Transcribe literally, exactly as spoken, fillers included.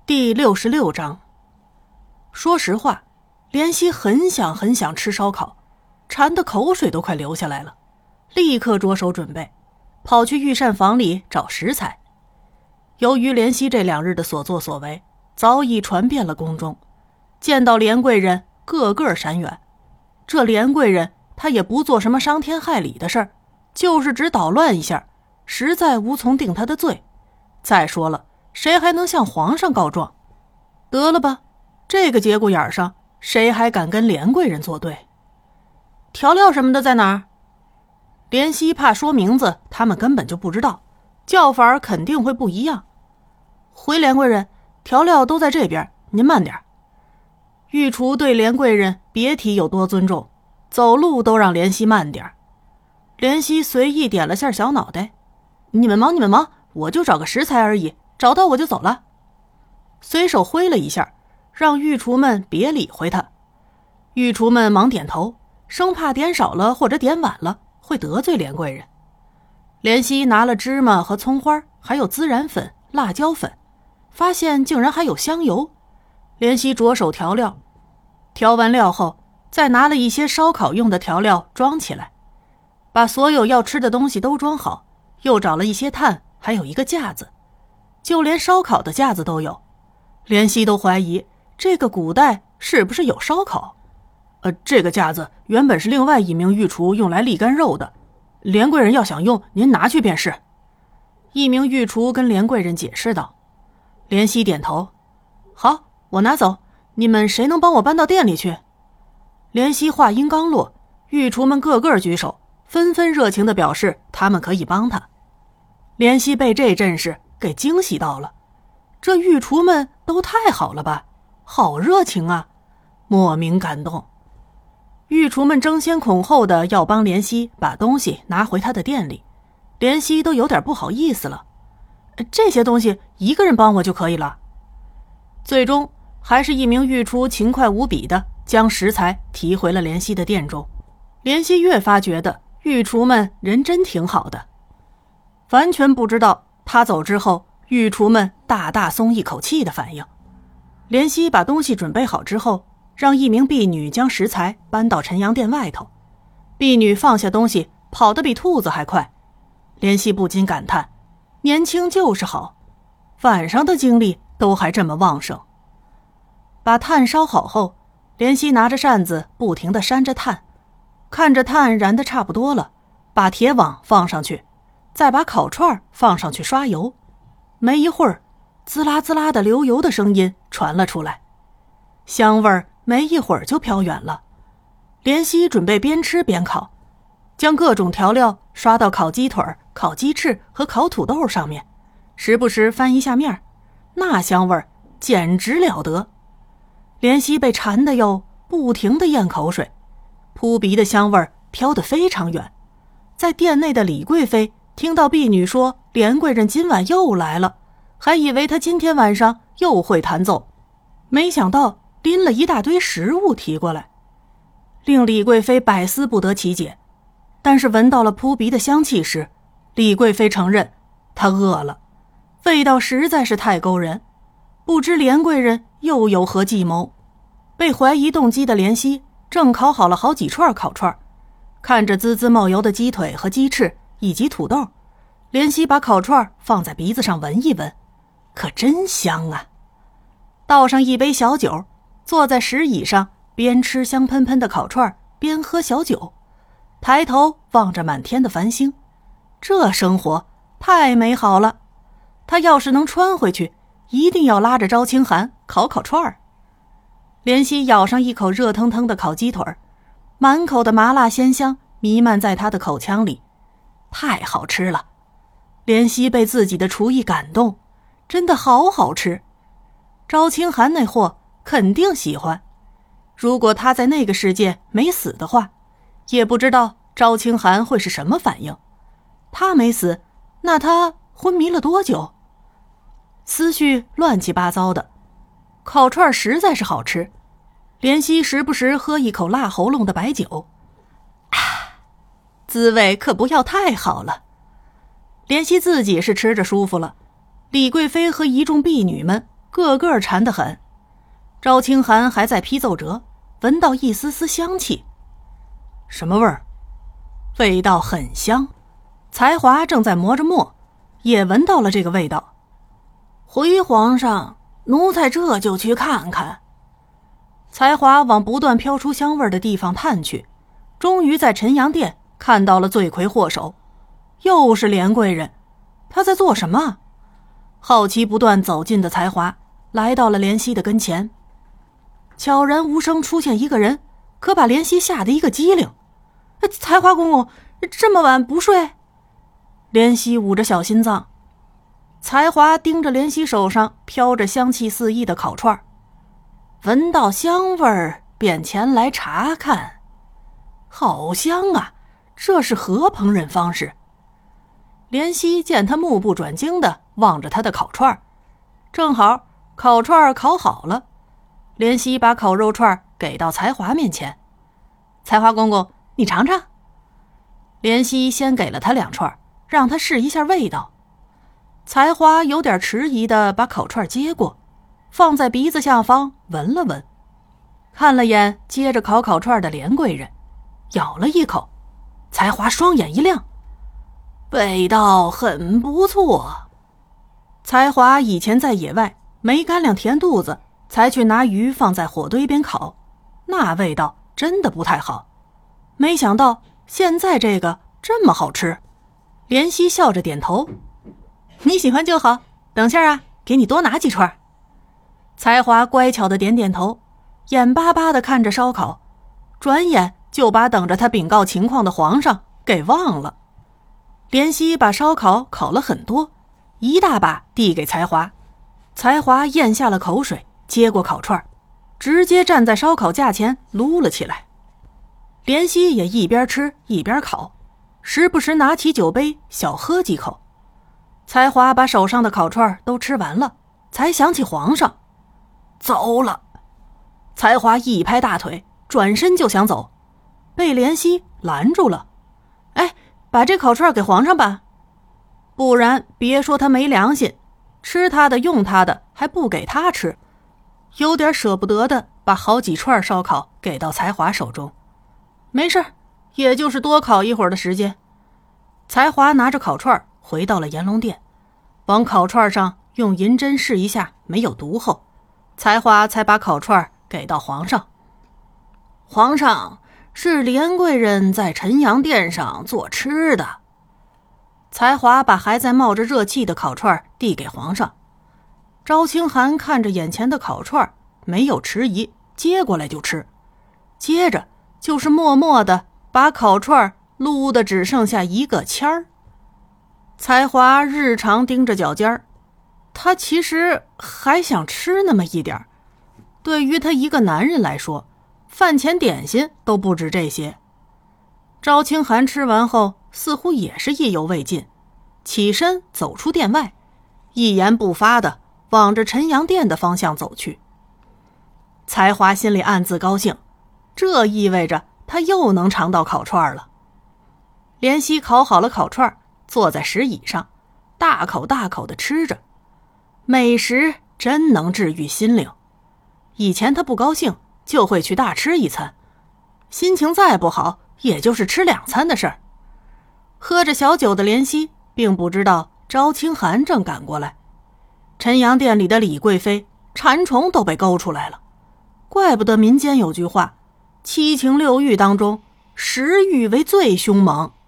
第六十六章。说实话，怜惜很想很想吃烧烤，馋得口水都快流下来了，立刻着手准备，跑去御膳房里找食材。由于怜惜这两日的所作所为早已传遍了宫中，见到连贵人个个闪远。这连贵人他也不做什么伤天害理的事儿，就是只捣乱一下，实在无从定他的罪。再说了，谁还能向皇上告状？得了吧，这个节骨眼上，谁还敢跟连贵人作对？调料什么的在哪儿？怜惜怕说名字他们根本就不知道，叫法肯定会不一样。回连贵人，调料都在这边，您慢点。御厨对连贵人别提有多尊重，走路都让怜惜慢点。怜惜随意点了下小脑袋，你们忙你们忙，我就找个食材而已，找到我就走了。随手挥了一下，让御厨们别理会他。御厨们忙点头，生怕点少了或者点晚了会得罪连贵人。怜惜拿了芝麻和葱花，还有孜然粉、辣椒粉，发现竟然还有香油。怜惜着手调料，调完料后再拿了一些烧烤用的调料装起来，把所有要吃的东西都装好，又找了一些炭，还有一个架子，就连烧烤的架子都有。怜惜都怀疑这个古代是不是有烧烤。呃，这个架子原本是另外一名御厨用来沥干肉的，连贵人要想用，您拿去便是。一名御厨跟连贵人解释道。怜惜点头，好，我拿走，你们谁能帮我搬到店里去？怜惜话音刚落，御厨们个个举手，纷纷热情地表示他们可以帮他。怜惜被这阵势给惊喜到了，这御厨们都太好了吧，好热情啊，莫名感动。御厨们争先恐后的要帮怜惜把东西拿回他的店里，怜惜都有点不好意思了，这些东西一个人帮我就可以了。最终还是一名御厨勤快无比的将食材提回了怜惜的店中。怜惜越发觉得御厨们人真挺好的，完全不知道他走之后御厨们大大松一口气的反应。怜惜把东西准备好之后，让一名婢女将食材搬到陈阳殿外头。婢女放下东西跑得比兔子还快。怜惜不禁感叹，年轻就是好，晚上的精力都还这么旺盛。把炭烧好后，怜惜拿着扇子不停地扇着炭，看着炭燃得差不多了，把铁网放上去，再把烤串放上去刷油。没一会儿，滋啦滋啦的流油的声音传了出来，香味儿没一会儿就飘远了。怜惜准备边吃边烤，将各种调料刷到烤鸡腿、烤鸡翅和烤土豆上面，时不时翻一下面，那香味儿简直了得。怜惜被馋得又不停地咽口水，扑鼻的香味儿飘得非常远。在店内的李贵妃听到婢女说连贵人今晚又来了，还以为她今天晚上又会弹奏，没想到拎了一大堆食物提过来，令李贵妃百思不得其解。但是闻到了扑鼻的香气时，李贵妃承认她饿了，味道实在是太勾人，不知连贵人又有何计谋。被怀疑动机的怜惜正烤好了好几串烤串，看着滋滋冒油的鸡腿和鸡翅以及土豆，怜惜把烤串放在鼻子上闻一闻，可真香啊。倒上一杯小酒，坐在石椅上边吃香喷喷的烤串边喝小酒，抬头望着满天的繁星，这生活太美好了。他要是能穿回去，一定要拉着招清寒烤烤串儿。怜惜咬上一口热腾腾的烤鸡腿，满口的麻辣鲜香弥漫在他的口腔里，太好吃了。怜惜被自己的厨艺感动，真的好好吃。招清寒那货肯定喜欢，如果他在那个世界没死的话，也不知道招清寒会是什么反应。他没死，那他昏迷了多久？思绪乱七八糟的，烤串实在是好吃。怜惜时不时喝一口辣喉咙的白酒，啊，滋味可不要太好了。怜惜自己是吃着舒服了，李贵妃和一众婢女们个个馋得很。赵清寒还在批奏折，闻到一丝丝香气。什么味儿？味道很香。才华正在磨着墨，也闻到了这个味道。回皇上，奴才这就去看看。才华往不断飘出香味的地方探去，终于在陈阳殿看到了罪魁祸首，又是连贵人。他在做什么？好奇不断走近的才华来到了怜惜的跟前，悄然无声出现一个人，可把怜惜吓得一个机灵。才华公公，这么晚不睡？怜惜捂着小心脏。才华盯着怜惜手上飘着香气四溢的烤串，闻到香味儿便前来查看。好香啊，这是何烹饪方式？怜惜见他目不转睛地望着他的烤串，正好烤串烤好了，怜惜把烤肉串给到才华面前。才华公公，你尝尝。怜惜先给了他两串，让他试一下味道。才华有点迟疑地把烤串接过，放在鼻子下方闻了闻，看了眼接着烤烤串的连贵人，咬了一口。才华双眼一亮，味道很不错。才华以前在野外没干粮填肚子，才去拿鱼放在火堆边烤，那味道真的不太好。没想到现在这个这么好吃。怜惜笑着点头，你喜欢就好，等下啊，给你多拿几串。才华乖巧的点点头，眼巴巴地看着烧烤，转眼就把等着他禀告情况的皇上给忘了。怜惜把烧烤烤了很多，一大把递给才华。才华咽下了口水，接过烤串，直接站在烧烤架前撸了起来。怜惜也一边吃一边烤，时不时拿起酒杯小喝几口。才华把手上的烤串都吃完了，才想起皇上。走了。才华一拍大腿，转身就想走，被怜惜拦住了。哎，把这烤串给皇上吧，不然别说他没良心，吃他的用他的还不给他吃。有点舍不得的把好几串烧烤给到才华手中。没事，也就是多烤一会儿的时间。才华拿着烤串回到了延龙殿，往烤串上用银针试一下没有毒后，才华才把烤串给到皇上。皇上，是连贵人在陈阳殿上做吃的。才华把还在冒着热气的烤串递给皇上。赵清寒看着眼前的烤串，没有迟疑，接过来就吃，接着就是默默地把烤串撸得只剩下一个签儿。才华日常盯着脚尖儿，他其实还想吃那么一点儿。对于他一个男人来说，饭前点心都不止这些。赵清寒吃完后似乎也是意犹未尽，起身走出殿外，一言不发地往着陈阳殿的方向走去。才华心里暗自高兴，这意味着他又能尝到烤串了。怜惜烤好了烤串，坐在石椅上，大口大口地吃着。美食真能治愈心灵。以前他不高兴就会去大吃一餐，心情再不好也就是吃两餐的事儿。喝着小酒的怜惜并不知道赵清寒正赶过来。陈阳殿里的李贵妃馋虫都被勾出来了，怪不得民间有句话，七情六欲当中食欲为最凶猛。